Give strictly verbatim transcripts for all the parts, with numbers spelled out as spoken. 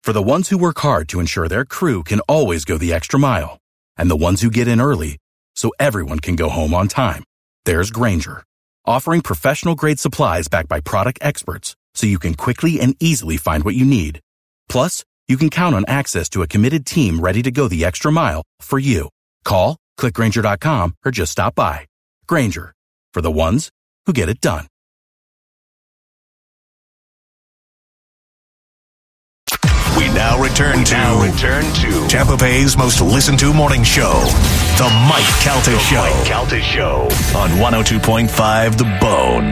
For the ones who work hard to ensure their crew can always go the extra mile, and the ones who get in early so everyone can go home on time, there's Grainger, offering professional-grade supplies backed by product experts so you can quickly and easily find what you need. Plus, you can count on access to a committed team ready to go the extra mile for you. Call, click Grainger dot com, or just stop by. Grainger, for the ones who get it done. We now return to, now return to Tampa Bay's most listened to morning show, The Mike Calta the Show. Mike Calta Show On one oh two point five The Bone.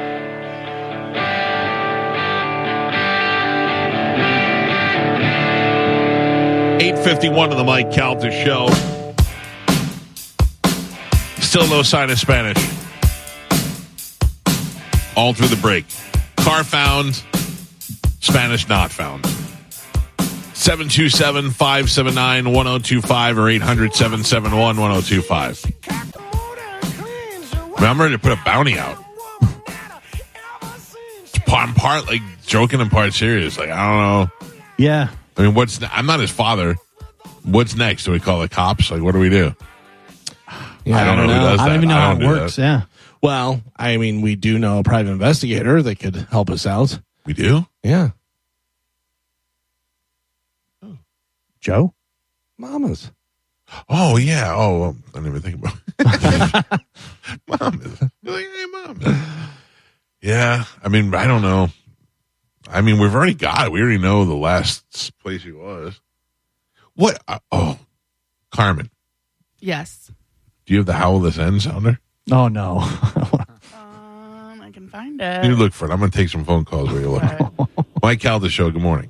eight fifty-one of the Mike Calta Show. Still no sign of Spanish. All through the break. Car found, Spanish not found. seven two seven, five seven nine, one oh two five or eight hundred, seven seven one, one oh two five. Remember to put a bounty out. I'm part like joking and part serious. Like, I don't know. Yeah. I mean, what's ne- I'm not his father. What's next? Do we call the cops? Like, what do we do? Yeah, I don't know who does I don't that. even know I how don't it do works. that. Yeah. Well, I mean, we do know a private investigator that could help us out. We do? Yeah. Joe? Mamas. Oh, yeah. Oh, well, I didn't even think about it. Mom is. You're like, hey, Mom. Yeah. I mean, I don't know. I mean, we've already got it. We already know the last place he was. What? Uh, oh, Carmen. Yes. Do you have the How Will This End sounder? Oh, no. um, I can find it. You look for it. I'm going to take some phone calls where you look. Right. Mike Calda Show, good morning.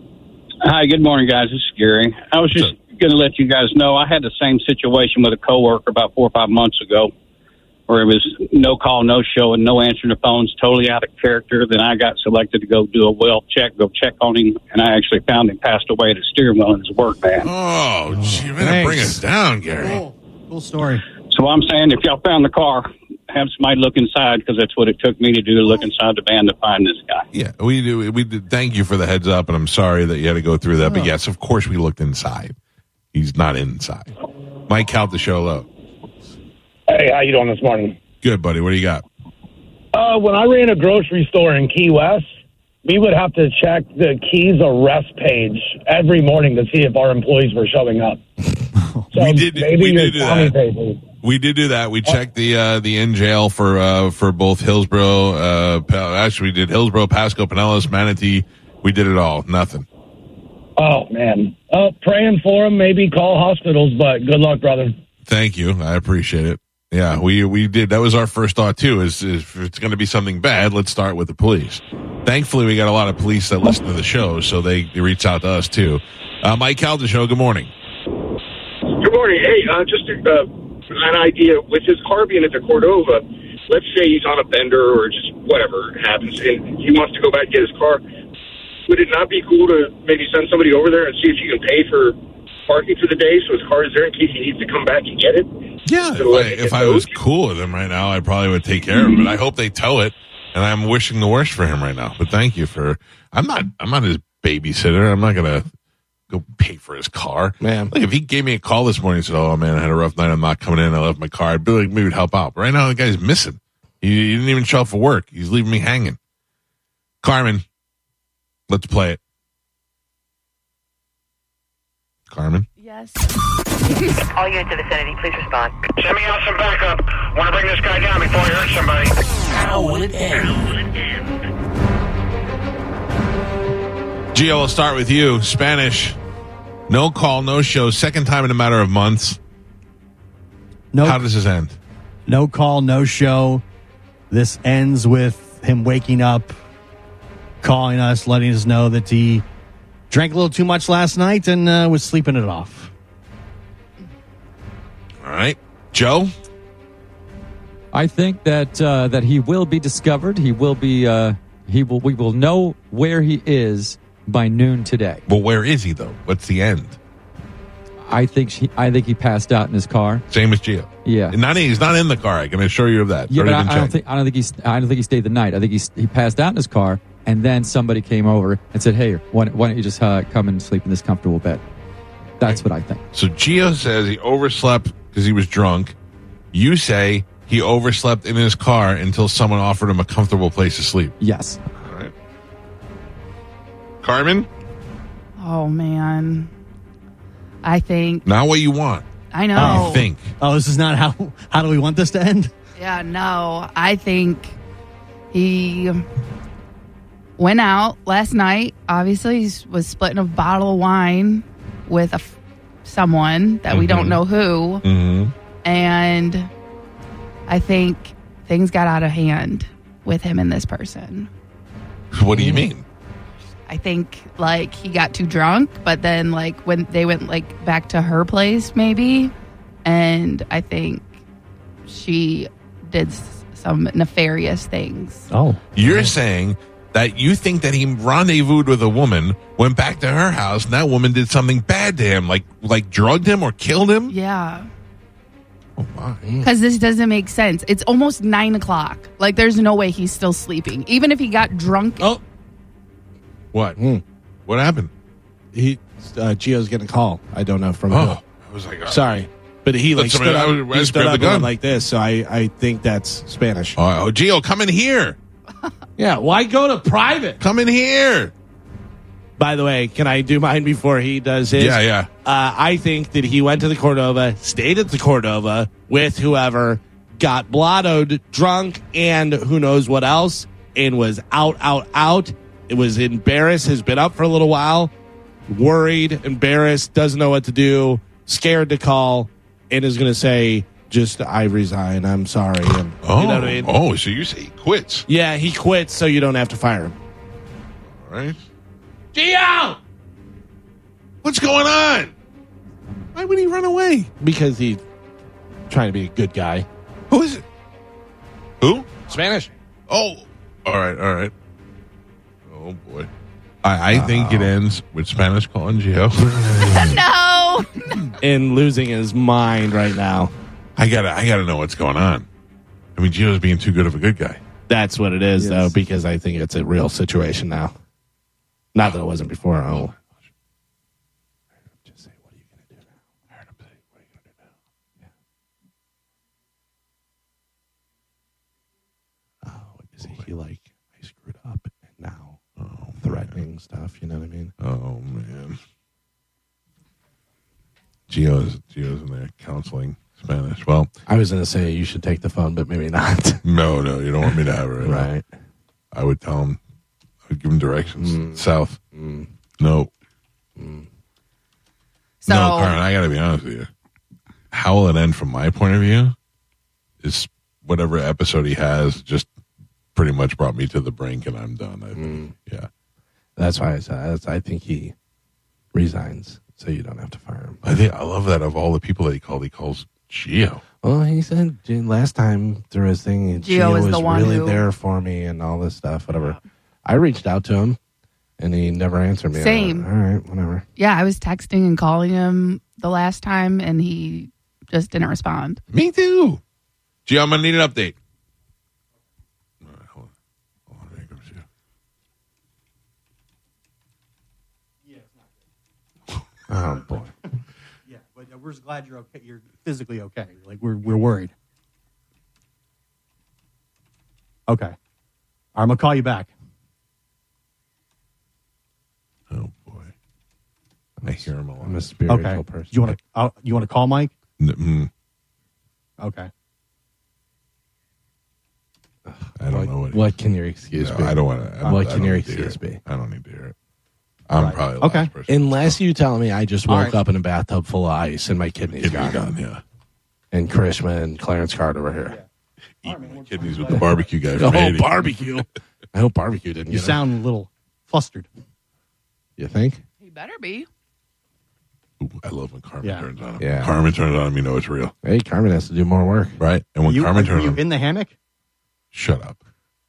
Hi, good morning, guys. This is Gary. I was just going to let you guys know I had the same situation with a coworker about four or five months ago where it was no call, no show, and no answering the phones, totally out of character. Then I got selected to go do a well check, go check on him, and I actually found him passed away at a steering wheel in his work van. Oh, gee, you're going to bring us down, Gary. Cool. Cool story. So I'm saying if y'all found the car, have somebody look inside, because that's what it took me to do, to look inside the van to find this guy. Yeah, we do. We did. Thank you for the heads up, and I'm sorry that you had to go through that. But yes, of course, we looked inside. He's not inside. Mike Calta Show, low. Hey, how you doing this morning? Good, buddy. What do you got? Uh, when I ran a grocery store in Key West, we would have to check the Keys arrest page every morning to see if our employees were showing up. So we did. Maybe We your did do county that. paper. We did do that. We checked the uh, the in jail for uh, for both Hillsborough. Uh, Pa- actually, we did Hillsborough, Pasco, Pinellas, Manatee. We did it all. Nothing. Oh man, uh, praying for them. Maybe call hospitals, but good luck, brother. Thank you. I appreciate it. Yeah, we we did. That was our first thought too. Is, is if it's going to be something bad, let's start with the police. Thankfully, we got a lot of police that listen to the show, so they, they reach out to us too. Uh, Mike Calda Show. Good morning. Good morning. Hey, uh, just uh, an idea with his car being at the Cordova. Let's say he's on a bender or just whatever happens, and he wants to go back and get his car. Would it not be cool to maybe send somebody over there and see if you can pay for parking for the day so his car is there in case he needs to come back and get it? Yeah, So if I, if I was cool with him right now, I probably would take care of him. But I hope they tow it, and I'm wishing the worst for him right now. But thank you for. I'm not. I'm not his babysitter. I'm not gonna go pay for his car. Man. Like if he gave me a call this morning and said, "Oh man, I had a rough night. I'm not coming in. I left my car." I'd be like, maybe it'd help out. But right now, the guy's missing. He, he didn't even show up for work. He's leaving me hanging. Carmen, let's play it. Carmen. Yes. All units in the vicinity, please respond. Send me out some backup. Want to bring this guy down before he hurts somebody. How will it end? Gio, we'll start with you. Spanish. No call, no show. Second time in a matter of months. No, How does this end? no call, no show. This ends with him waking up, calling us, letting us know that he drank a little too much last night and uh, was sleeping it off. All right. Joe? I think that uh, that he will be discovered. He will be. Uh, he will. We will know where he is by noon today. Well, where is he, though? What's the end? I think she, I think he passed out in his car. Same as Gio. Yeah. Not, he's not in the car. I can assure you of that. It's Yeah, but already I, been I don't checked. think I don't think he's I don't think he stayed the night. I think he he passed out in his car and then somebody came over and said, hey, why, why don't you just uh, come and sleep in this comfortable bed? That's what I think. So Gio says he overslept because he was drunk. You say he overslept in his car until someone offered him a comfortable place to sleep. Yes. All right. Carmen? Oh, man. I think. Not what you want. I know. What you think. Oh, this is not how. How do we want this to end? Yeah, no. I think he went out last night. Obviously, he was splitting a bottle of wine with a f- someone that mm-hmm. we don't know who. Mm-hmm. And I think things got out of hand with him and this person. What do you mean? I think like he got too drunk, but then like when they went like back to her place maybe, and I think she did s- some nefarious things. Oh, you're saying that you think that he rendezvoused with a woman, went back to her house, and that woman did something bad to him, like like drugged him or killed him? Yeah. Oh my! Because this doesn't make sense. It's almost nine o'clock. Like there's no way he's still sleeping, even if he got drunk. Oh. What? Mm. What happened? He uh, Gio's getting a call. I don't know from oh, who. I was like, uh, sorry, but he like stood up, I, I he stood the up gun. and like this. So I, I think that's Spanish. Oh, oh, Gio, come in here. Yeah, why go to private? Come in here. By the way, can I do mine before he does his? Yeah, yeah. Uh, I think that he went to the Cordova, stayed at the Cordova with whoever, got blottoed, drunk, and who knows what else, and was out, out, out. It was embarrassed, has been up for a little while, worried, embarrassed, doesn't know what to do, scared to call, and is going to say, just, I resign, I'm sorry. And, oh, you know what I mean? oh, so you say he quits. Yeah, he quits so you don't have to fire him. All right. Gio! What's going on? Why would he run away? Because he's trying to be a good guy. Who is it? Who? Spanish. Oh, all right, all right. Oh, boy. I, I think it ends with Spanish calling Gio. No. And losing his mind right now. I gotta, I gotta know what's going on. I mean, Gio's being too good of a good guy. That's what it is, Yes. though, because I think it's a real situation now. Not that it wasn't before. Oh. Just say, what are you going to do now? I heard him say, what are you going to do now? Yeah. Oh, is he, he like, I screwed up and now oh, threatening man. Stuff, you know what I mean? Oh, man. Gio's, Gio's in there counseling Spanish. Well, I was going to say you should take the phone, but maybe not. no, no, you don't want me to have it right, right. now. I would tell him, I would give him directions. Mm. South. Mm. No. Mm. So, no, Carmen, I got to be honest with you. How will it end from my point of view is whatever episode he has just pretty much brought me to the brink and I'm done. I think. Mm. Yeah. That's why I said I think he resigns so you don't have to fire him. I think I love that of all the people that he called, he calls Gio. Well, he said last time through his thing, Gio Gio was was the one really who- there for me and all this stuff, whatever. I reached out to him, and he never answered me. Same. I went, all right, whatever. yeah, I was texting and calling him the last time, and he just didn't respond. Me too. Gio, I'm going to need an update. All right, hold on. Hold on, here comes Gio. Oh, boy. Yeah, but we're just glad you're okay. You're physically okay. Like we're we're worried. Okay, I'm gonna call you back. Oh, boy. I hear him a lot. I'm a spiritual Okay. person. You want to uh, you want to call Mike? N- mm, Okay. I don't what, know what. What can your excuse no, be? I don't want to. What can your excuse it. be? I don't need to hear it. I'm Right. probably the Okay. last person. Unless you tell me I just All woke right. up in a bathtub full of ice and my kidneys Kidney gone. gone, yeah. And Krishma and Clarence Carter were here. Eating my kidneys with the barbecue guy Oh, from Haiti. barbecue. I hope barbecue didn't You get him. sound a little flustered. You think? He better be. Ooh, I love when Carmen Yeah. turns on him. Yeah. Carmen turns on him, you know it's real. Hey, Carmen has to do more work. Right? And when you, Carmen are turns you on him, in the hammock? shut up.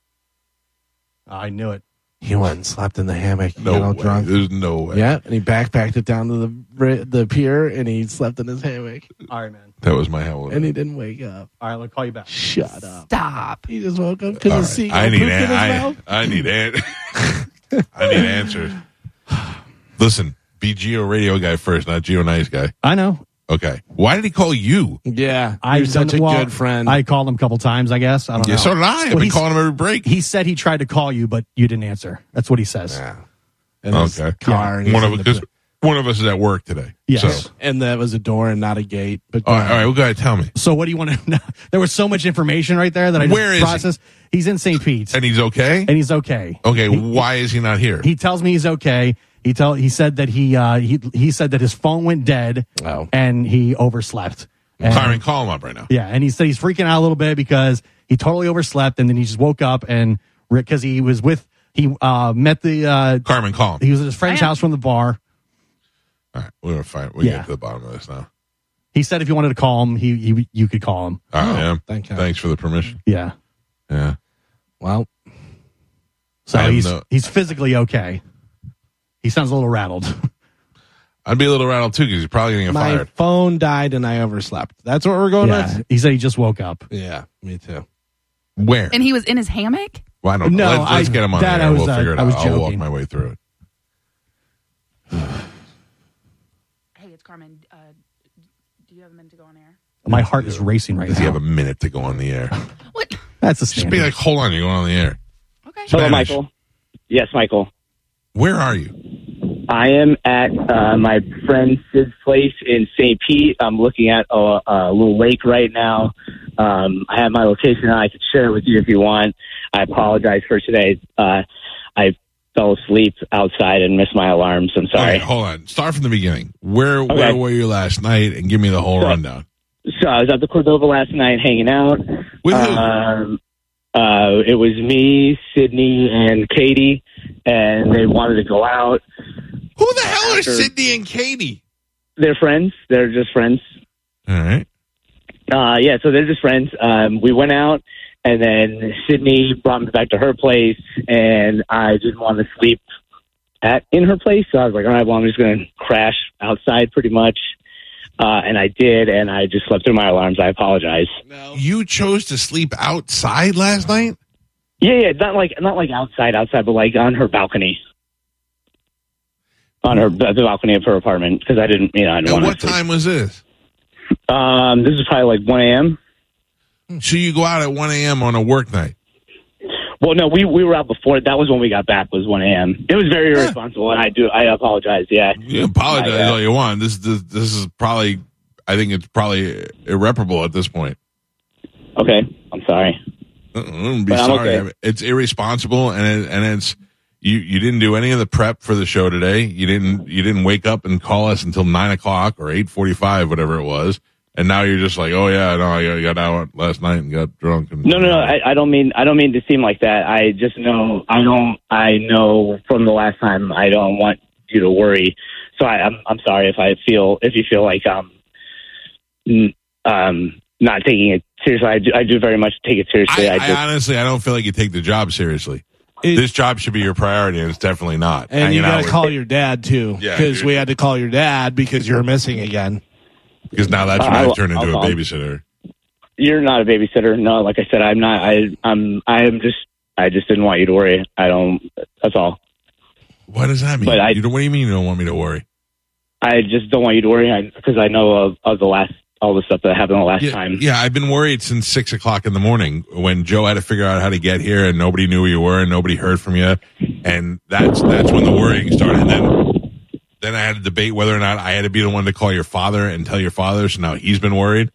I knew it. He went and slept in the hammock. No got all way. drunk. There's no way. Yeah, and he backpacked it down to the the pier, and he slept in his hammock. All right, man. That was my hell. And he didn't wake up. All right, I'll call you back. Shut up. Stop. He just woke up because All the right. seagull I need pooped in his an- I, mouth. I need an- I need answers. Listen, be Geo Radio guy first, not Geo Nice guy. I know. Okay. Why did he call you? Yeah, I you're such a well, good friend. I called him a couple times, I guess. I don't Yeah, know. so did I. I've Well, been he's- calling him every break. He said he tried to call you, but you didn't answer. That's what he says. yeah. And his Okay. car. and One he's of in because the- one of us is at work today. Yes. So, and that was a door and not a gate. But all right, all right. Well, go ahead. Tell me. So what do you want to know? There was so much information right there that I just Where is he? processed. He's in Saint Pete's, And he's okay. and he's okay. Okay. Why is he not here? He tells me he's okay. He tell he said that he uh, he he said that his phone went dead, Oh. and he overslept. And- Carmen, call him up right now. Yeah, and he said he's freaking out a little bit because he totally overslept, and then he just woke up and because he was with he uh, met the uh, Carmen, call him. he was at his friend's I am- house from the bar. All right, we're gonna find. We Yeah. get to the bottom of this now. He said if you wanted to call him, he, he you could call him. All right, yeah. thank God. Thanks for the permission. Yeah, Yeah. Well, so I have he's no- he's physically okay. He sounds a little rattled. I'd be a little rattled too because he's probably gonna get my fired. phone died and I overslept. That's what we're going yeah, with? he said he just woke up. Yeah, me too. Where? And he was in his hammock? Well, I don't know. No, Let's, let's I- get him on that the air. I was, We'll uh, figure it I out. was I'll walk joking. my way through it. Hey, it's Carmen. Uh, do you have a minute to go on air? My heart is racing right Does he now. have a minute to go on the air? What? That's a Just standard. be like, hold on, you're going on the air. Okay. Hello, Spanish. Michael. Yes, Michael. Where are you? I am at uh, my friend Sid's place in Saint Pete. I'm looking at a, a little lake right now. Um, I have my location. I could share it with you if you want. I apologize for today. Uh, I fell asleep outside and missed my alarms. I'm sorry. Okay, hold on. Start from the beginning. Where Okay. where were you last night? And give me the whole Sure. rundown. So I was at the Cordova last night hanging out. With who? Um, uh, it was me, Sydney, and Katie, and they wanted to go out. Who the hell are after- Sydney and Katie? They're friends. They're just friends. All right. Uh, yeah, so they're just friends. Um, we went out, and then Sydney brought me back to her place, and I didn't want to sleep at in her place, so I was like, all right, well, I'm just going to crash outside pretty much. Uh, and I did, and I just slept through my alarms. I apologize. No. You chose to sleep outside last night? Yeah, yeah, not like not like outside, outside, but like on her balcony, on her the balcony of her apartment because I didn't, you know, I didn't And want what to sleep. time was this? Um, this is probably like one a.m. So you go out at one a.m. on a work night. Well, no, we we were out before. That was when we got back. Was one a.m. It was very Yeah. irresponsible, and I do I apologize. Yeah. You apologize I, uh, all you want. This, this this is probably, I think it's probably irreparable at this point. Okay, I'm sorry. Uh-uh, be But I'm sorry. okay. I mean, it's irresponsible, and it, and it's you. You didn't do any of the prep for the show today. You didn't. You didn't wake up and call us until nine o'clock or eight forty-five, whatever it was. And now you're just like, oh yeah, no, I got- I got out last night and got drunk. And No, no, no. I, I don't mean I don't mean to seem like that. I just know I don't. I know from the last time. I don't want you to worry. So I, I'm I'm sorry if I feel if you feel like um n- um not taking it seriously. I do, I do very much take it seriously. I, I, I just honestly, I don't feel like you take the job seriously. It- this job should be your priority, and it's definitely not. And Hanging you got out to with- call your dad too, Yeah, because dude. we had to call your dad because you're missing again. because now that's when Uh, I I'll- turned into I'll a call. babysitter. You're not a babysitter. No, like I said, I'm not. I I'm I am just. I just didn't want you to worry. I don't. That's all. What does that mean? But I- you don't, what do you mean you don't want me to worry? I just don't want you to worry because I, know of, of the last all the stuff that happened the last Yeah, time. yeah, I've been worried since six o'clock in the morning when Joe had to figure out how to get here, and nobody knew who you were, and nobody heard from you, and that's that's when the worrying started. And then then I had to debate whether or not I had to be the one to call your father and tell your father. So now he's been worried.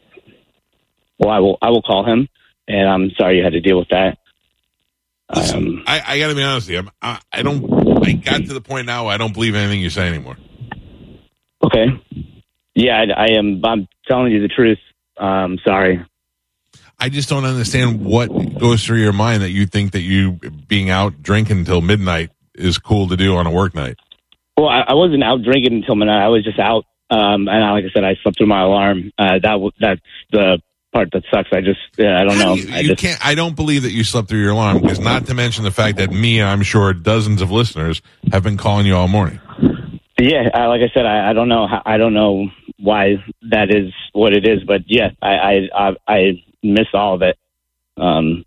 Well, I will. I will call him, and I'm sorry you had to deal with that. Listen, Um, I, I got to be honest with you. I'm, I, I don't. I got to the point now. I don't believe anything you say anymore. okay. Yeah, I, I am. I'm telling you the truth. Um, sorry. I just don't understand what goes through your mind that you think that you being out drinking until midnight is cool to do on a work night. Well, I, I wasn't out drinking until midnight. I was just out, um, and I, like I said, I slept through my alarm. Uh, that w- that's the part that sucks. I just, yeah, I don't How know. do You, I you just, can't. I don't believe that you slept through your alarm because, not to mention the fact that me, and I'm sure dozens of listeners have been calling you all morning. yeah, I, like I said, I, I don't know. How, I don't know why that is what it is. But yeah, I I I, I miss all of it. Um,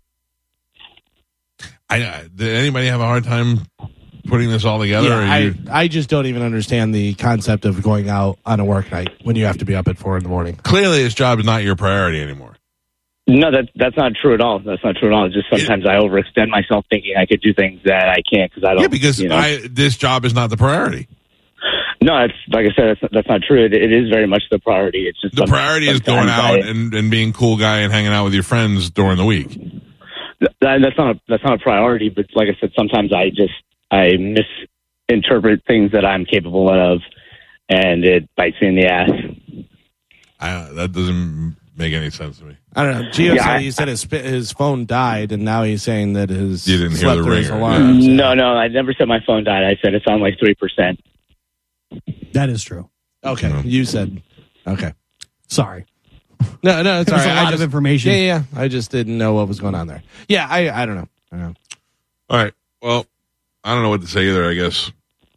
I uh, did anybody have a hard time putting this all together? Yeah, or I, you- I just don't even understand the concept of going out on a work night when you have to be up at four in the morning. Clearly, this job is not your priority anymore. No, that that's not true at all. That's not true at all. It's just sometimes I overextend myself thinking I could do things that I can't because I don't. Yeah, because you know. I, this job is not the priority. No, it's like I said, that's, that's not true. It, it is very much the priority. It's just The some- priority is going sometimes out I- and, and being cool guy and hanging out with your friends during the week. Th- that's not a, that's not a priority. But like I said, sometimes I just I misinterpret things that I'm capable of, and it bites me in the ass. I, that doesn't make any sense to me. I don't know. Gio Yeah, said I- he said his sp- his phone died, and now he's saying that his You didn't hear slept the through his ringer. alarm. No, no, I never said my phone died. I said it's on like three percent. That is true. Okay, No. you said okay. Sorry. No, no, it's There's all right. a I lot just, of information. Yeah, yeah. I just didn't know what was going on there. Yeah, I I don't know. I don't know. All right. Well, I don't know what to say either, I guess.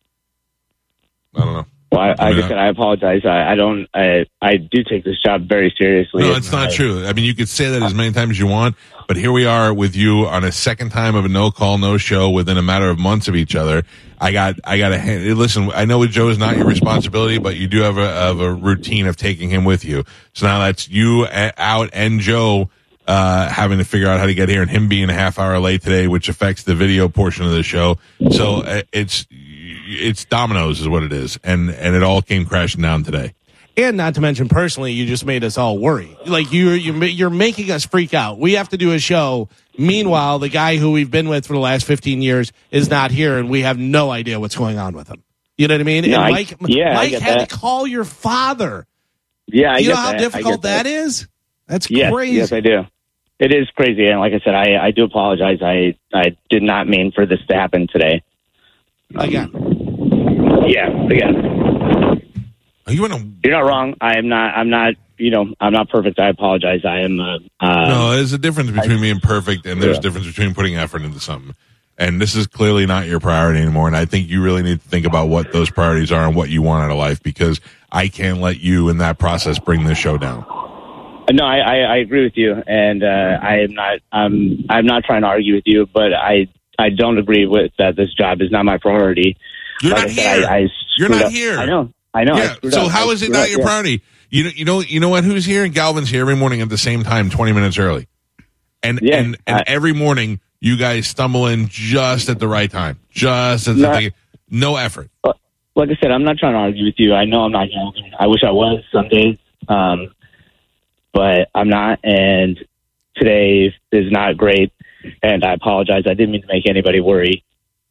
I don't know. Well, I, like I mean, I said, I apologize. I, I don't. I I do take this job very seriously. No, and it's not I- true. I mean, you could say that as many times as you want, but here we are with you on a second time of a no call, no show within a matter of months of each other. I got, I got to listen. I know Joe is not your responsibility, but you do have a, have a routine of taking him with you. So now that's you a- out and Joe uh, having to figure out how to get here, and him being a half hour late today, which affects the video portion of the show. So uh, it's it's dominoes is what it is, and and it all came crashing down today. And not to mention, personally, you just made us all worry. Like you, you, you're making us freak out. We have to do a show. Meanwhile, the guy who we've been with for the last fifteen years is not here, and we have no idea what's going on with him. You know what I mean? No, and I- Mike, yeah, I Mike get had that. to call your father. Yeah, I you get know how that. I difficult get that is? That's Yes, crazy. yes, I do. It is crazy, and like I said, I, I do apologize. I I did not mean for this to happen today. Again. Yeah, again. Are you in a You're not wrong. I am not. I'm not. You know, I'm not perfect. I apologize. I am. Uh, uh, No, there's a difference between I- being perfect and there's Yeah. a difference between putting effort into something. And this is clearly not your priority anymore. And I think you really need to think about what those priorities are and what you want out of life, because I can't let you in that process bring this show down. No, I, I, I agree with you, and uh, I am not. Um, I'm not trying to argue with you, but I I don't agree with that. This job is not my priority. You're Like not I said, here. I, I You're screwed not up. here. I know. I know. I Yeah. screwed So up. how I is it screwed not up, your yeah. priority? You know, you know, you know what? Who's here? And Galvin's here every morning at the same time, twenty minutes early, and Yeah, and and I- every morning you guys stumble in just at the right time, just at the No. thing. No effort. Like I said, I'm not trying to argue with you. I know I'm not young. I wish I was some days, um, but I'm not. And today is not great, and I apologize. I didn't mean to make anybody worry.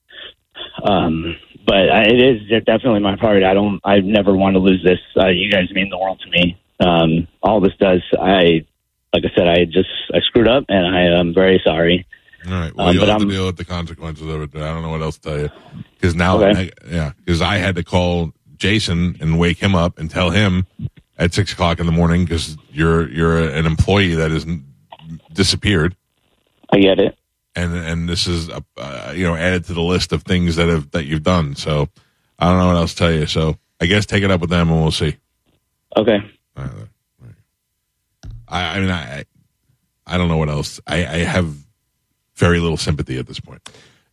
Um, but I, it is definitely my priority. I don't. I never want to lose this. Uh, you guys mean the world to me. Um, all this does. I, like I said, I just I screwed up, and I am very sorry. All right. Well, Um, you'll but have to I'm- deal with the consequences of it. I don't know what else to tell you. Because now, Okay. I, yeah, because I had to call Jason and wake him up and tell him at six o'clock in the morning because you're you're an employee that has disappeared, I get it. and and this is uh, uh, you know added to the list of things that have that you've done. So I don't know what else to tell you. So I guess take it up with them and we'll see. Okay. All right. All right. I, I mean, I I don't know what else. I, I have very little sympathy at this point.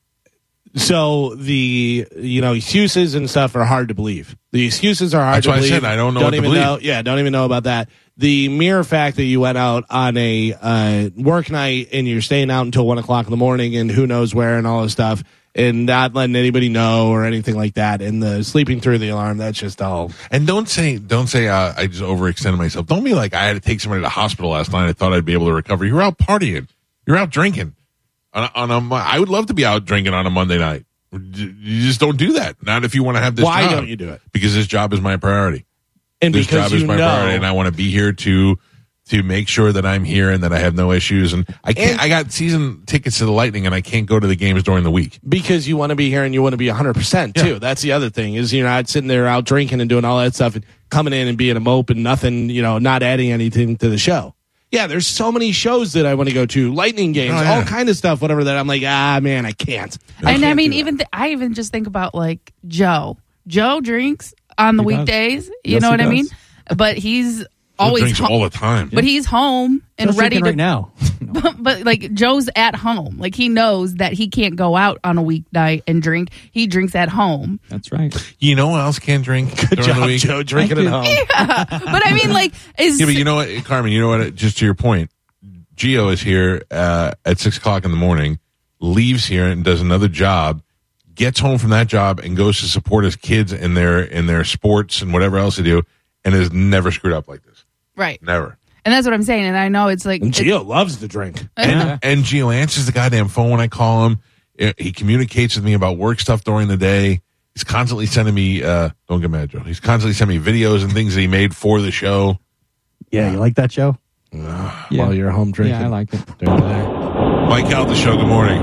So the you know excuses and stuff are hard to believe. The excuses are hard That's to why I believe. said I don't know what to even believe. know. Yeah, don't even know about that. The mere fact that you went out on a uh, work night and you're staying out until one o'clock in the morning and who knows where and all this stuff, and not letting anybody know or anything like that, and the sleeping through the alarm. That's just all. And don't say, don't say, uh, I just overextended myself. Don't be like, I had to take somebody to the hospital last night. I thought I'd be able to recover. You're out partying. You're out drinking. On a, on a, Mo- I would love to be out drinking on a Monday night. You just don't do that. Not if you want to have this Why job. don't you do it? Because this job is my priority. And this because job is you my know- priority, and I want to be here to to make sure that I'm here and that I have no issues. And I can't. And- I got season tickets to the Lightning, and I can't go to the games during the week. Because you want to be here and you want to be one hundred percent too. Yeah. That's the other thing is you're not sitting there out drinking and doing all that stuff and coming in and being a mope and nothing, you know, not adding anything to the show. Yeah, there's so many shows that I want to go to, Lightning games, Oh, yeah. all kind of stuff, whatever that I'm like, ah, man, I can't. And I can't mean, do that. even th- I even just think about like Joe. Joe drinks on the He does. weekdays. You Yes, know he what I does. mean? But he's always drinks ho- all the time. But he's home and Joe's ready drinking to right now. but, but like Joe's at home. Like he knows that he can't go out on a weeknight and drink. He drinks at home. That's right. You know what else can't drink Good during job, the week? Joe, drinking at home. Yeah. But I mean, like, is Yeah, but you know what, Carmen, you know what, just to your point, Gio is here uh, at six o'clock in the morning, leaves here and does another job, gets home from that job and goes to support his kids in their in their sports and whatever else they do, and is never screwed up like this. right. Never. And that's what I'm saying. And I know it's like And Gio loves to drink. And, and Gio answers the goddamn phone when I call him. He communicates with me about work stuff during the day. He's constantly sending me, uh, don't get mad, Joe. He's constantly sending me videos and things that he made for the show. Yeah, you like that, Joe? Uh, While you're home drinking. Yeah, I like it. During the day. Mike out the show. Good morning.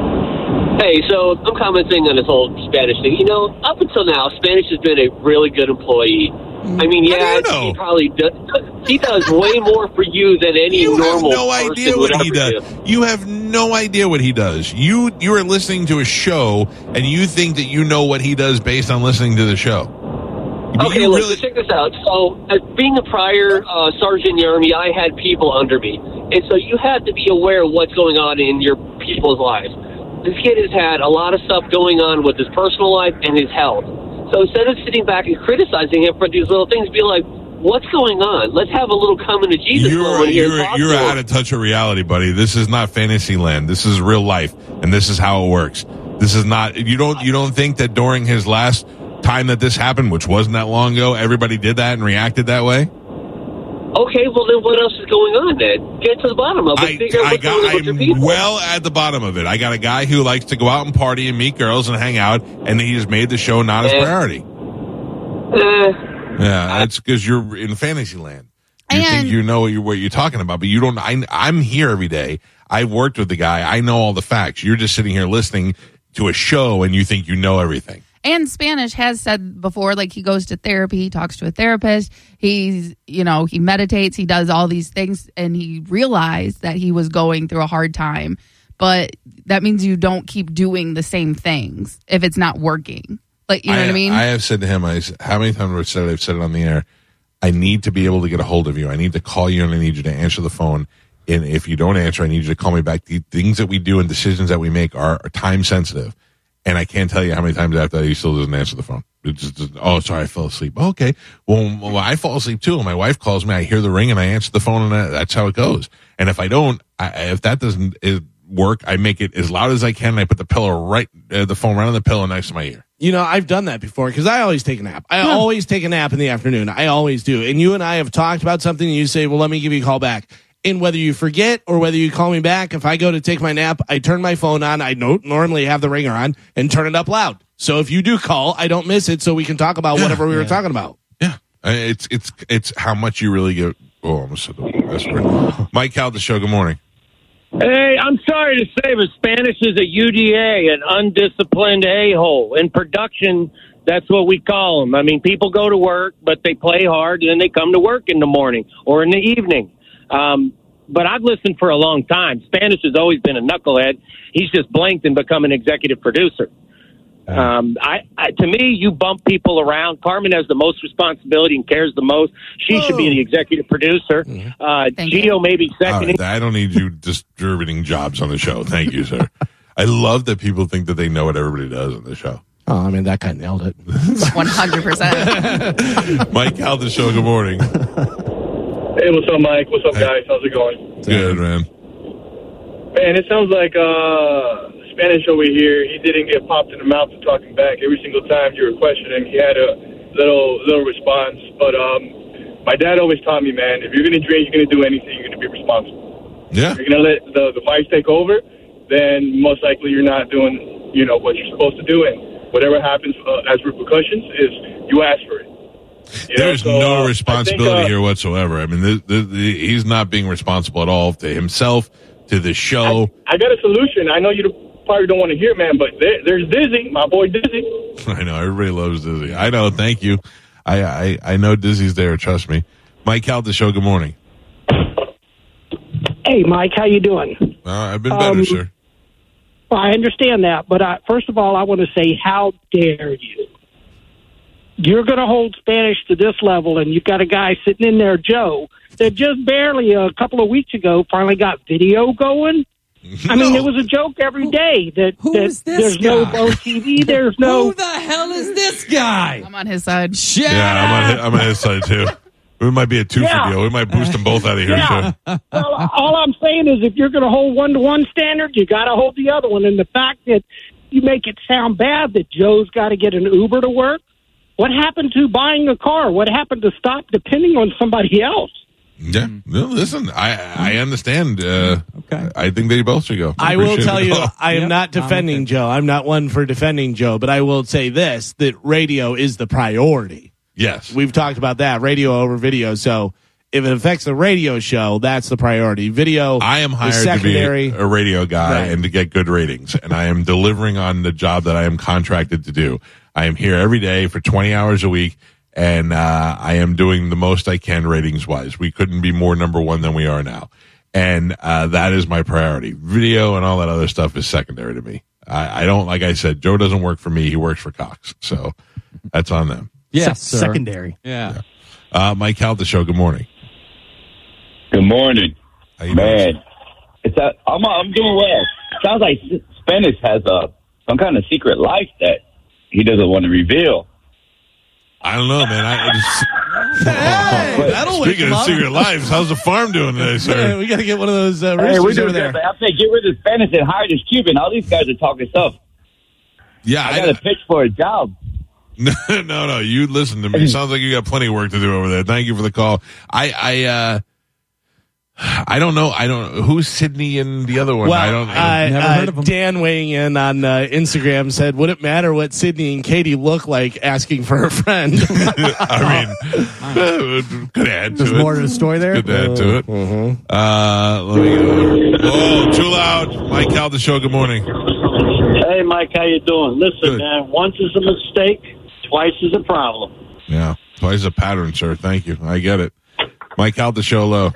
Hey, so I'm commenting on this whole Spanish thing. You know, up until now, Spanish has been a really good employee. I mean, yeah, you know? he probably does. He does way more for you than any You have normal no person idea would what he ever does. do. You have no idea what he does. You you are listening to a show and you think that you know what he does based on listening to the show. But Okay, you look, really- so check this out. So, as being a prior uh, sergeant in the Army, I had people under me. And so you have to be aware of what's going on in your people's lives. This kid has had a lot of stuff going on with his personal life and his health. So instead of sitting back and criticizing him for these little things, be like, what's going on? Let's have a little coming to Jesus You're moment here. and you're talk you're to him. out of touch with reality, buddy. This is not fantasy land. This is real life, and this is how it works. This is not. You don't you don't think that during his last time that this happened, which wasn't that long ago, everybody did that and reacted that way? Okay, well then what else is going on then? Get to the bottom of it. I, Figure out I what's going on with your got, I'm people. well at the bottom of it. I got a guy who likes to go out and party and meet girls and hang out, and he has made the show not his Eh. priority. Eh. Yeah, that's because you're in fantasy land. You And- think you know what you're, what you're talking about, but you don't. I, I'm here every day. I've worked with the guy. I know all the facts. You're just sitting here listening to a show, and you think you know everything. And Spanish has said before, like he goes to therapy, he talks to a therapist, he's, you know, he meditates, he does all these things, and he realized that he was going through a hard time. But that means you don't keep doing the same things if it's not working. Like, you know what I mean? I have said to him, I said, how many times have I said it? I've said it on the air. I need to be able to get a hold of you. I need to call you, and I need you to answer the phone. And if you don't answer, I need you to call me back. The things that we do and decisions that we make are, are time sensitive. And I can't tell you how many times after that he still doesn't answer the phone. It's just, just, oh, sorry, I fell asleep. Okay. Well, well, I fall asleep too. My wife calls me, I hear the ring, and I answer the phone, and I, that's how it goes. And if I don't, I, if that doesn't is, work, I make it as loud as I can, and I put the pillow right, uh, the phone right on the pillow next to my ear. You know, I've done that before because I always take a nap. I always take a nap in the afternoon. I always do. And you and I have talked about something, and you say, well, let me give you a call back. And whether you forget or whether you call me back, if I go to take my nap, I turn my phone on. I don't normally have the ringer on and turn it up loud. So if you do call, I don't miss it so we can talk about Yeah. whatever we were Yeah. talking about. Yeah. Uh, It's, it's, it's how much you really get. Oh, I almost said the that's right. Mike Cal, the show. Good morning. Hey, I'm sorry to say, but Spanish is a U D A, an undisciplined a-hole. In production, that's what we call them. I mean, people go to work, but they play hard, and then they come to work in the morning or in the evening. Um, but I've listened for a long time. Spanish has always been a knucklehead. He's just blinked and become an executive producer. Um, I, I, to me, you bump people around. Carmen has the most responsibility and cares the most. She should be the executive producer. Uh, Gio maybe All second. right, I don't need you distributing jobs on the show. Thank you, sir. I love that people think that they know what everybody does on the show. Oh, I mean, that guy nailed it. one hundred percent. Mike Cal, the show. Good morning. Hey, what's up, Mike? What's up, guys? How's it going? Good, man. Man, it sounds like uh, Spanish over here. He didn't get popped in the mouth for talking back. Every single time you were questioning, he had a little little response. But um, my dad always taught me, man, if you're going to drink, you're going to do anything, you're going to be responsible. Yeah. If you're going to let the, the vice take over, then most likely you're not doing, you know, what you're supposed to do. And whatever happens uh, as repercussions is you ask for it. You know, There's so, no uh, responsibility I think, uh, here whatsoever. I mean, the, the, the, he's not being responsible at all to himself, to the show. I got a solution. I know you probably don't want to hear, man, but there, there's Dizzy, my boy Dizzy. I know everybody loves Dizzy. I know. Thank you. I I, I know Dizzy's there. Trust me. Mike Cal, the show. Good morning. Hey, Mike, how you doing? Uh, I've been better, Um, sir. Well, I understand that, but I, first of all, I want to say, how dare you? you're going to hold Spanish to this level, and you've got a guy sitting in there, Joe, that just barely a couple of weeks ago finally got video going. I mean, it was a joke every day that, Who that is this there's guy? no Bone T V, there's no... Who the hell is this guy? I'm on his side. Shut Yeah, I'm on, his, I'm on his side, too. We might be a two Yeah. for deal. We might boost them both out of here, Yeah. too. Well, all I'm saying is if you're going to hold one-to-one standard, you got to hold the other one. And the fact that you make it sound bad that Joe's got to get an Uber to work, what happened to buying a car? What happened to stop depending on somebody else? Yeah. No, listen, I I understand. Uh, okay. I think they both should go. I will appreciate tell the you, call. I am not defending Joe. I'm not one for defending Joe, but I will say this, that radio is the priority. Yes. We've talked about that, radio over video. So if it affects the radio show, that's the priority. Video I am is hired to secondary. be a radio guy Right. and to get good ratings, and I am delivering on the job that I am contracted to do. I am here every day for twenty hours a week, and uh, I am doing the most I can ratings-wise. We couldn't be more number one than we are now, and uh, that is my priority. Video and all that other stuff is secondary to me. I, I don't, like I said, Joe doesn't work for me. He works for Cox, so that's on them. Yes, Se- sir. secondary. Yeah. Uh, Mike Calda Show, good morning. Good morning, How you man. doing? It's a, I'm I'm doing well. Sounds like S- Spanish has a some kind of secret life that he doesn't want to reveal. I don't know, man. I, I just, Hey, that'll wake speaking him of up. secret lives, how's the farm doing today, Hey, sir? we got to get one of those uh, Hey, roosters we over doing there. good. I say get rid of Spanish and hire this Cuban. All these guys are talking stuff. Yeah, I got a pitch for a job. No, no, no. You listen to me. Sounds like you got plenty of work to do over there. Thank you for the call. I, I, uh, I don't know. I don't. Who's Sydney and the other one? Well, I don't. uh, Never uh, heard of 'em. Dan weighing in on uh, Instagram said, "Would it matter what Sydney and Katie look like asking for a friend?" I mean, could add to There's it. more to the story there. Could add to it. Mm-hmm. Uh, let me go. Oh, too loud. Mike Calda Show. Good morning. Hey, Mike, how you doing? Listen, Good. man, once is a mistake, twice is a problem. Yeah, twice a pattern, sir. Thank you. I get it. Mike Calda Show. Low.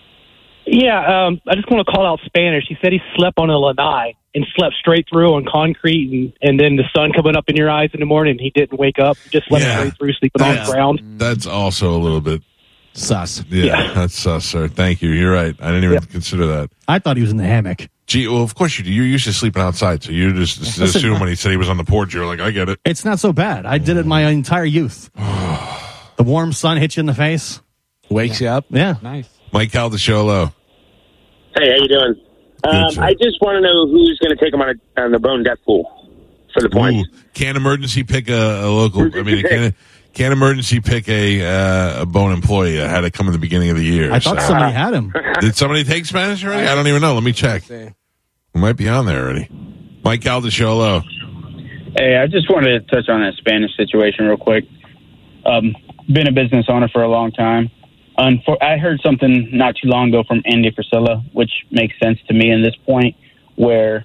Yeah, um, I just want to call out Spanish. He said he slept on a lanai and slept straight through on concrete, and, and then the sun coming up in your eyes in the morning, and he didn't wake up. Just slept Yeah. straight through, sleeping on the ground. That's also a little bit sus. Yeah, Yeah. that's sus, sir. Thank you. You're right. I didn't even consider that. I thought he was in the hammock. Gee, well, of course you do. You're used to sleeping outside, so you just just Listen, assume when he said he was on the porch, you're like, I get it. It's not so bad. I did it my entire youth. The warm sun hits you in the face. Wakes you up. Yeah. Nice. Mike Calda Show. Low. Hey, how you doing? Um, sir. I just want to know who's going to take him on, a, on the bone death pool for the points. Ooh, can emergency pick a, a local? I mean, can can emergency pick a uh, a bone employee that had to come in the beginning of the year? I thought so- somebody had him. Did somebody take Spanish already? I don't even know. Let me check. We might be on there already. Mike Calda Show. Low. Hey, I just wanted to touch on that Spanish situation real quick. Um, been a business owner for a long time. Unfor- I heard something not too long ago from Andy Frisella, which makes sense to me in this point, where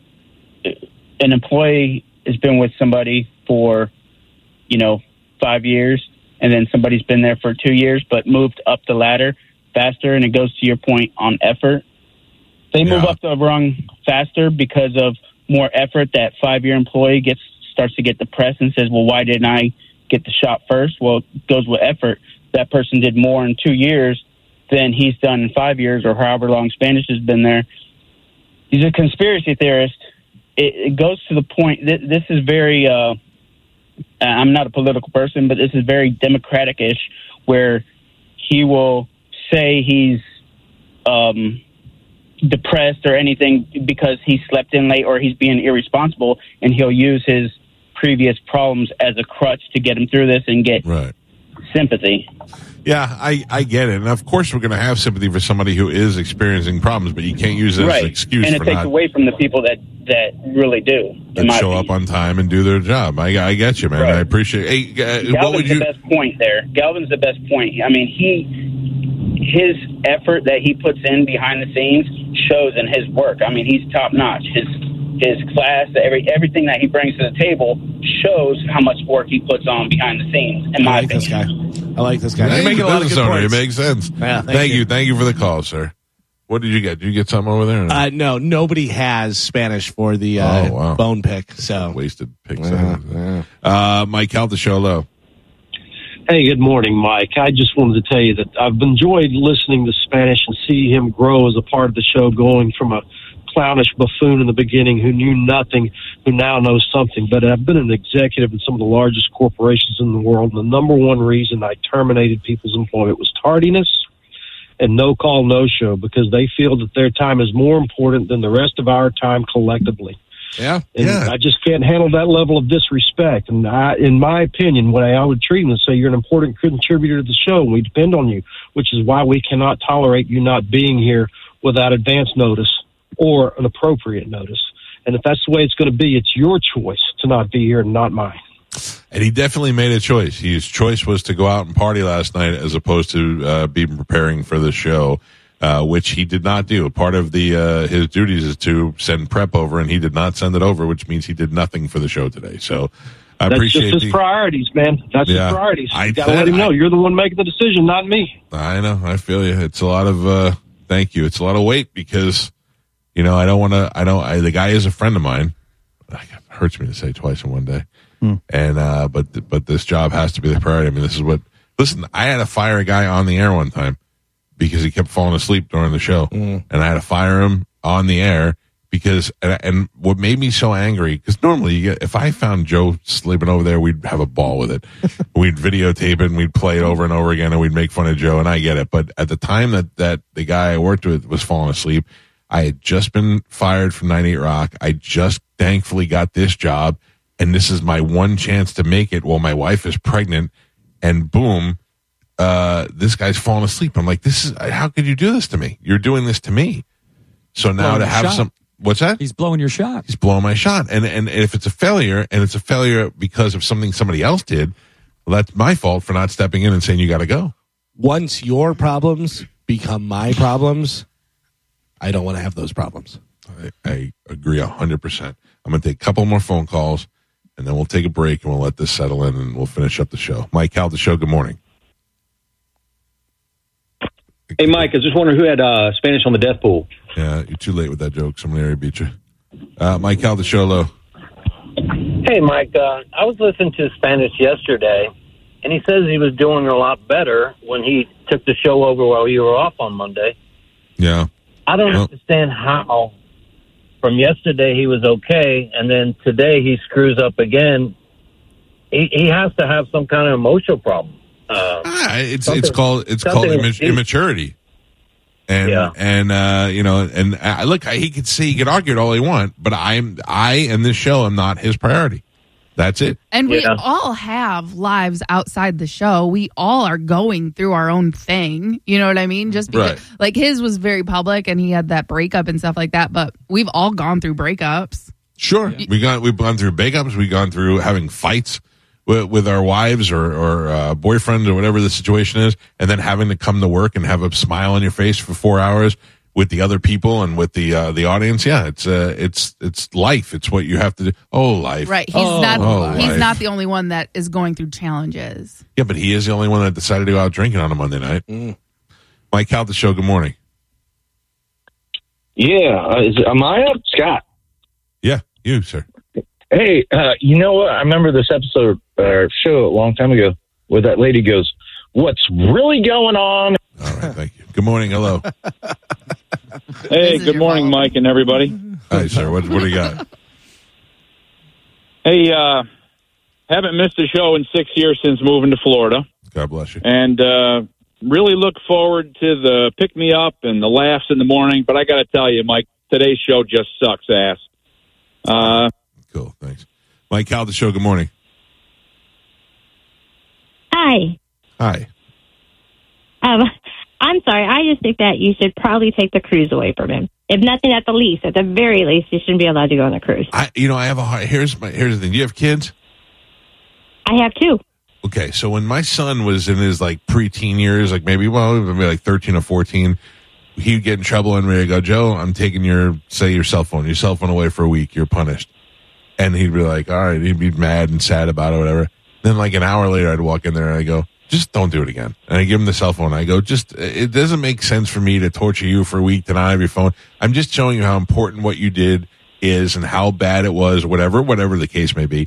an employee has been with somebody for, you know, five years, and then somebody's been there for two years but moved up the ladder faster, and it goes to your point on effort. They move Yeah. up the rung faster because of more effort. That five-year employee gets starts to get depressed and says, well, why didn't I get the shot first? Well, it goes with effort. That person did more in two years than he's done in five years or however long Spanish has been there. He's a conspiracy theorist. It, it goes to the point that this is very, uh, I'm not a political person, but this is very Democratic-ish, where he will say he's um, depressed or anything because he slept in late or he's being irresponsible, and he'll use his previous problems as a crutch to get him through this and get right. sympathy. Yeah, I, I get it. And of course, we're going to have sympathy for somebody who is experiencing problems, but you can't use it as Right. an excuse and it for takes not away from the people that, that really do. in that my show up on time and do their job. I, I get you, man. I appreciate. Hey, uh, what Galvin's would you? the best point there. Galvin's the best point. I mean, he his effort that he puts in behind the scenes shows in his work. I mean, he's top notch. His his class, every everything that he brings to the table shows how much work he puts on behind the scenes. In my I like this guy. I like this guy. Yeah, You're he's making a a lot of business good owner. points. It makes sense. Yeah, thank thank you. you. Thank you for the call, sir. What did you get? Did you get something over there? or no? Uh, no, nobody has Spanish for the uh, Oh, wow. bone pick. So wasted pick. Yeah, yeah. Uh, Mike Calda Show. Low. Hey, good morning, Mike. I just wanted to tell you that I've enjoyed listening to Spanish and see him grow as a part of the show, going from a clownish buffoon in the beginning who knew nothing, who now knows something. But I've been an executive in some of the largest corporations in the world, and the number one reason I terminated people's employment was tardiness and no call, no show, because they feel that their time is more important than the rest of our time collectively. Yeah. And Yeah. I just can't handle that level of disrespect. And I, in my opinion, what I would treat them and say, you're an important contributor to the show, and we depend on you, which is why we cannot tolerate you not being here without advance notice or an appropriate notice. And if that's the way it's going to be, it's your choice to not be here and not mine. And he definitely made a choice. His choice was to go out and party last night as opposed to uh, be preparing for the show, uh, which he did not do. Part of the uh, his duties is to send prep over, and he did not send it over, which means he did nothing for the show today. So I That's appreciate just his the, priorities, man. That's Yeah. his priorities. I You got to said- let him know you're the one making the decision, not me. I know. I feel you. It's a lot of, uh, thank you. It's a lot of weight because, you know, I don't want to, I don't, I, the guy is a friend of mine. It hurts me to say twice in one day. Hmm. And, uh, but, but this job has to be the priority. I mean, this is what, listen, I had to fire a guy on the air one time because he kept falling asleep during the show. Mm. And I had to fire him on the air because, and, and what made me so angry, because normally you get, if I found Joe sleeping over there, we'd have a ball with it. We'd videotape it and we'd play it over and over again and we'd make fun of Joe, and I get it. But at the time that, that the guy I worked with was falling asleep, I had just been fired from ninety-eight Rock. I just thankfully got this job, and this is my one chance to make it while my wife is pregnant, and boom, uh, this guy's falling asleep. I'm like, this is, how could you do this to me? You're doing this to me. So now Blowing to your have shot. some, what's that? He's blowing your shot. He's blowing my shot. And, and, and if it's a failure, and it's a failure because of something somebody else did, well, that's my fault for not stepping in and saying, you got to go. Once your problems become my problems, I don't want to have those problems. I, I agree one hundred percent. I'm going to take a couple more phone calls, and then we'll take a break, and we'll let this settle in, and we'll finish up the show. Mike Cal, the show, good morning. Hey, Mike, I was just wondering who had uh, Spanish on the death pool. Yeah, you're too late with that joke. Somebody already beat you. Uh, Mike Cal, the show, low. Hey, Mike, uh, I was listening to Spanish yesterday, and he says he was doing a lot better when he took the show over while you were off on Monday. Yeah. I don't Well- understand how from yesterday he was okay, and then today he screws up again. He, he has to have some kind of emotional problem. Uh, Ah, it's something- it's called it's something called is imma- deep. immaturity, and Yeah. and uh, you know, and uh, look, he could say he could argue it all he want, but I'm I and this show am not his priority. That's it. And we Yeah. all have lives outside the show. We all are going through our own thing. You know what I mean? Just because, Right. like, his was very public and he had that breakup and stuff like that. But we've all gone through breakups. Sure, we got we've gone through breakups, we've gone through having fights with, with our wives or or uh, boyfriends or whatever the situation is, and then having to come to work and have a smile on your face for four hours with the other people and with the uh, the audience. Yeah, it's uh, it's it's life. It's what you have to do. Oh, life. Right. He's oh, not oh, he's life. not the only one that is going through challenges. Yeah, but he is the only one that decided to go out drinking on a Monday night. Mm. Mike Cal, the show. Good morning. Yeah, uh, is, am I up? Scott. Yeah, you, sir. Hey, uh, you know what? I remember this episode or show a long time ago where that lady goes, "What's really going on?" All right, thank you. Good morning. Hello. Hey, good morning, Mike and everybody. Hi, sir. What what do you got? Hey, uh, haven't missed a show in six years since moving to Florida. God bless you. And uh, really look forward to the pick-me-up and the laughs in the morning. But I got to tell you, Mike, today's show just sucks ass. Uh, cool, thanks. Mike Cal, the show. Good morning. Hi. Hi. Um, I'm sorry. I just think that you should probably take the cruise away from him. If nothing, at the least, at the very least, you shouldn't be allowed to go on a cruise. I, you know, I have a hard. Here's my. Here's the thing. Do you have kids? I have two. Okay, so when my son was in his like preteen years, like maybe well, maybe like thirteen or fourteen, he'd get in trouble and we'd go, Joe, I'm taking your say your cell phone, your cell phone away for a week. You're punished. And he'd be like, all right, he'd be mad and sad about it, or whatever. Then like an hour later, I'd walk in there and I go, just don't do it again. And I give him the cell phone. I go, just, it doesn't make sense for me to torture you for a week to not have your phone. I'm just showing you how important what you did is and how bad it was, whatever, whatever the case may be.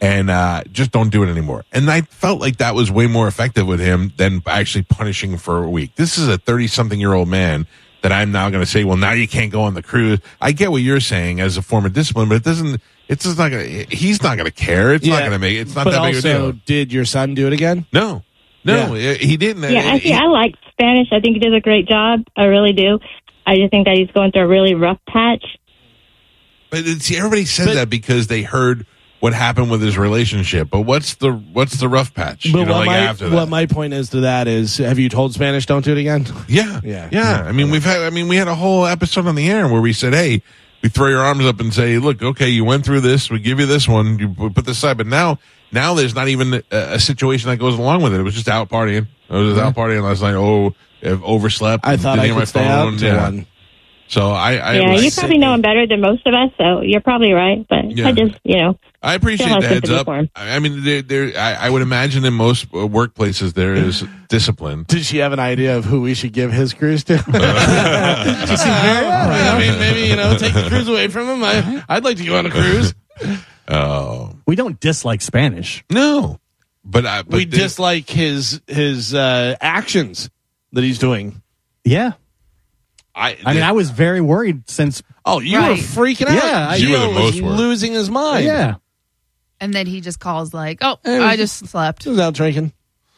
and uh, just don't do it anymore. And I felt like that was way more effective with him than actually punishing for a week. This is a thirty-something-year-old man that I'm now going to say, well, now you can't go on the cruise. I get what you're saying as a form of discipline, but it doesn't. It's just not going. to He's not going to care. It's not going to make. It's not but that big a also, deal. did your son do it again? No, no, he didn't. Yeah, I see. I like Spanish. I think he does a great job. I really do. I just think that he's going through a really rough patch. But see, everybody says that because they heard what happened with his relationship. But what's the what's the rough patch? But you know, what, like my, after that. what my point is to that is, have you told Spanish don't do it again? Yeah, yeah, yeah. I mean, we've had. I mean, we had a whole episode on the air where we said, "Hey, we throw your arms up and say, look, okay, you went through this. We give you this one. You we put this aside." But now, now there's not even a, a situation that goes along with it. It was just out partying. I was just out partying last night. Oh, I've overslept. I thought didn't I get could my stay phone. out till Yeah. one. So I, I yeah, was you probably know him better than most of us, so you're probably right. But Yeah. I just, you know, I appreciate still have the heads sympathy up. for him. I I mean, there, there. I, I would imagine in most uh, workplaces there is discipline. Did she have an idea of who we should give his cruise to? She seemed very- I mean, maybe, you know, take the cruise away from him. I, I'd like to go on a cruise. Oh, We don't dislike Spanish. no, but, I, but we they- dislike his his uh, actions that he's doing. Yeah. I, I mean, I was very worried since. Oh, you Right. were freaking out. Yeah, I- You were the Gio most was worried. losing his mind. Yeah. And then he just calls like, "Oh, Hey, I just slept." He was out drinking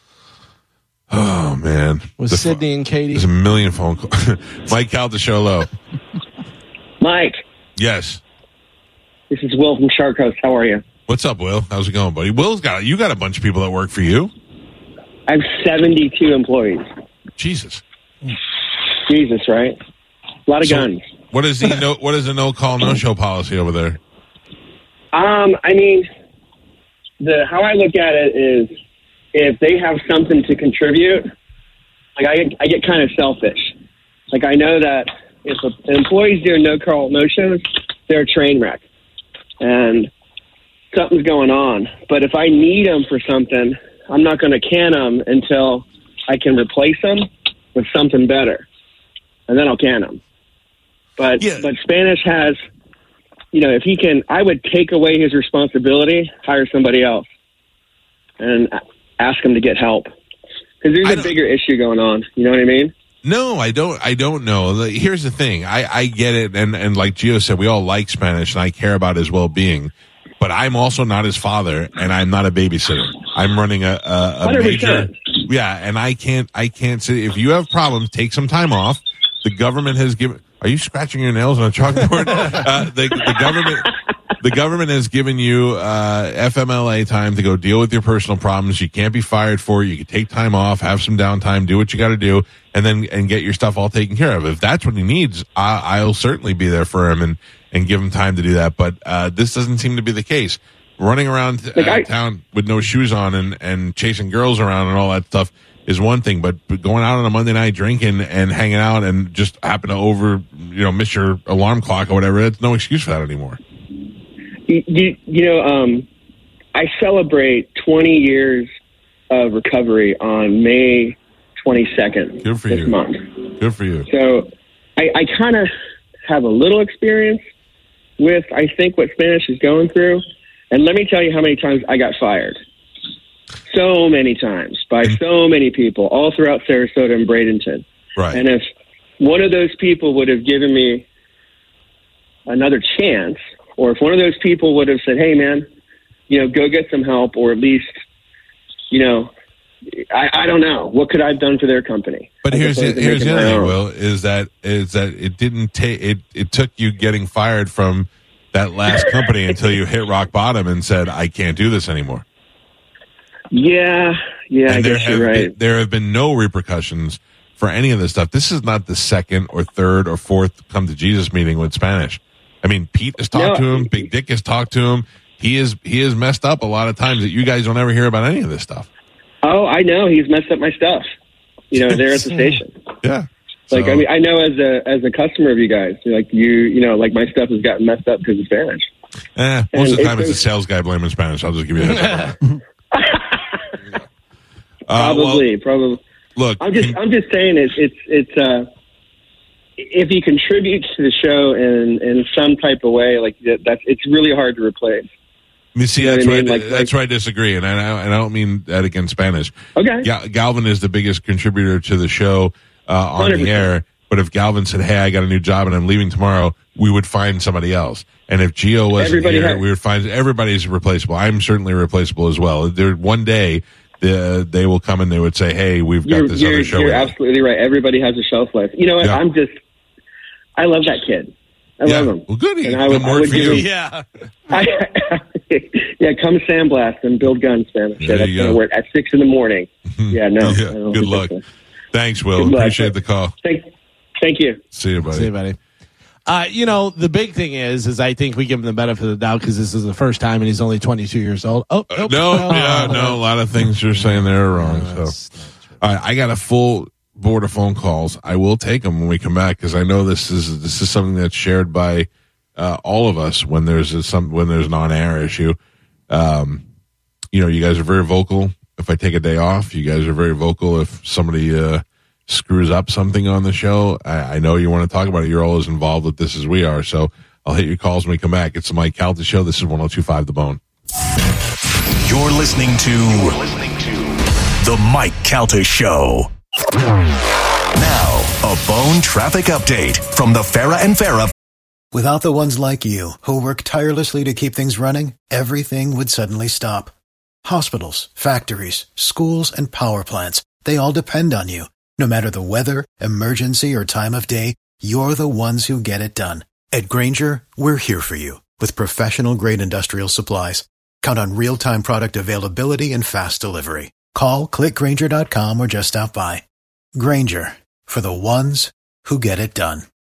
Oh man, with The Sydney and Katie. There's a million phone calls. Mike Caldesholo. Mike, Yes. this is Will from Shark Coast. How are you? What's up, Will? How's it going, buddy? Will's got you got a bunch of people that work for you. I have seventy-two employees. Jesus. Jesus, right? A lot of So, guns. What is the no? What is the no call no show policy over there? Um, I mean, the how I look at it is, if they have something to contribute, like I, I get kind of selfish. Like I know that if a, an employee's doing no call no shows, they're a train wreck, and something's going on. But if I need them for something, I'm not going to can them until I can replace them with something better, and then I'll can them. But but Spanish has, you know, if he can, I would take away his responsibility, hire somebody else, and ask him to get help, because there's a bigger issue going on. You know what I mean? No, I don't. I don't know. The- Here's the thing. I, I get it, and and like Gio said, we all like Spanish, and I care about his well being. But I'm also not his father, and I'm not a babysitter. I'm running a, a, a one hundred major. percent. Yeah, and I can't. I can't say if you have problems, take some time off. The government has given. Are you scratching your nails on a chalkboard? uh, the, the government. The government has given you uh, F M L A time to go deal with your personal problems. You can't be fired for it. You can take time off, have some downtime, do what you got to do, and then and get your stuff all taken care of. If that's what he needs, I, I'll certainly be there for him and, and give him time to do that. But uh, this doesn't seem to be the case. Running around uh, Like I- town with no shoes on and, and chasing girls around and all that stuff is one thing, but but going out on a Monday night drinking and hanging out and just happen to over, you know, miss your alarm clock or whatever, that's no excuse for that anymore. You, you, you know, um, I celebrate twenty years of recovery on May twenty-second Good for this you. month. Good for you. So I, I kind of have a little experience with, I think, what Spanish is going through. And let me tell you how many times I got fired. So many times by so many people all throughout Sarasota and Bradenton. Right. And if one of those people would have given me another chance, or if one of those people would have said, hey, man, you know, go get some help, or at least, you know, I, I don't know. What could I have done for their company? But As here's the, opposed to here's the making other my thing, own. Will, is that is that it didn't take it. It took you getting fired from that last company until you hit rock bottom and said, "I can't do this anymore." Yeah, yeah, I and there guess have you're right. been, there have been no repercussions for any of this stuff. This is not the second or third or fourth come to Jesus meeting with Spanish. I mean, Pete has talked No. to him. Big Dick has talked to him. He is he is messed up a lot of times that you guys don't ever hear about any of this stuff. Oh, I know. He's messed up my stuff. You know, there at the station. Yeah. Like, So- I mean, I know as a as a customer of you guys, like you, you know, like my stuff has gotten messed up because of Spanish. Eh, most And of the time it's- it's a sales guy blaming Spanish. I'll just give you that. Probably, probably. Look, I'm just, I'm just saying, it's, it's, it's. uh If he contributes to the show in in some type of way, like that, that's it's really hard to replace. You see, You know that's what I right. mean? Like- that's like- where I disagree, and I, and I don't mean that against Spanish. Okay. Gal- Galvin is the biggest contributor to the show uh, on one hundred the percent. air. But if Galvin said, "Hey, I got a new job and I'm leaving tomorrow," we would find somebody else. And if Gio wasn't Everybody here, has- we would find everybody's replaceable. I'm certainly replaceable as well. There, one day, the, they will come and they would say, "Hey, we've got You're, this you're, other show." you're we- absolutely right. Everybody has a shelf life. You know what? Yeah. I'm just, I love that kid. I Yeah. love him. Well, good. And I would, Good I work would for give you. him, Yeah. I, yeah, come sandblast and build guns, Spanish. There Yeah, that's you going to go. work at six in the morning. Yeah, no. I Yeah, don't good think luck. that's Thanks, Will. Good luck. Appreciate the call. Thank, thank you. See you, buddy. See you, buddy. Uh, you know, the big thing is, is I think we give him the benefit of the doubt because this is the first time and he's only twenty-two years old. Oh, Uh, nope. no, Oh, yeah, no. A lot of things you're saying there are wrong. So, all right, I got a full board of phone calls. I will take them when we come back because I know this is this is something that's shared by uh, all of us when there's a, some when there's an on-air issue. Um, you know, you guys are very vocal. If I take a day off, you guys are very vocal. If somebody uh, screws up something on the show, I, I know you want to talk about it. You're all as involved with this as we are. So I'll hit your calls when we come back. It's the Mike Calta Show. This is one oh two point five The Bone. You're listening to, You're listening to The Mike Calta Show. Now, a Bone traffic update from the Farah and Farah. Without the ones like you, who work tirelessly to keep things running, everything would suddenly stop. Hospitals, factories, schools, and power plants, they all depend on you. No matter the weather, emergency, or time of day, you're the ones who get it done. At Grainger, we're here for you with professional-grade industrial supplies. Count on real-time product availability and fast delivery. Call, click Grainger dot com, or just stop by. Grainger, for the ones who get it done.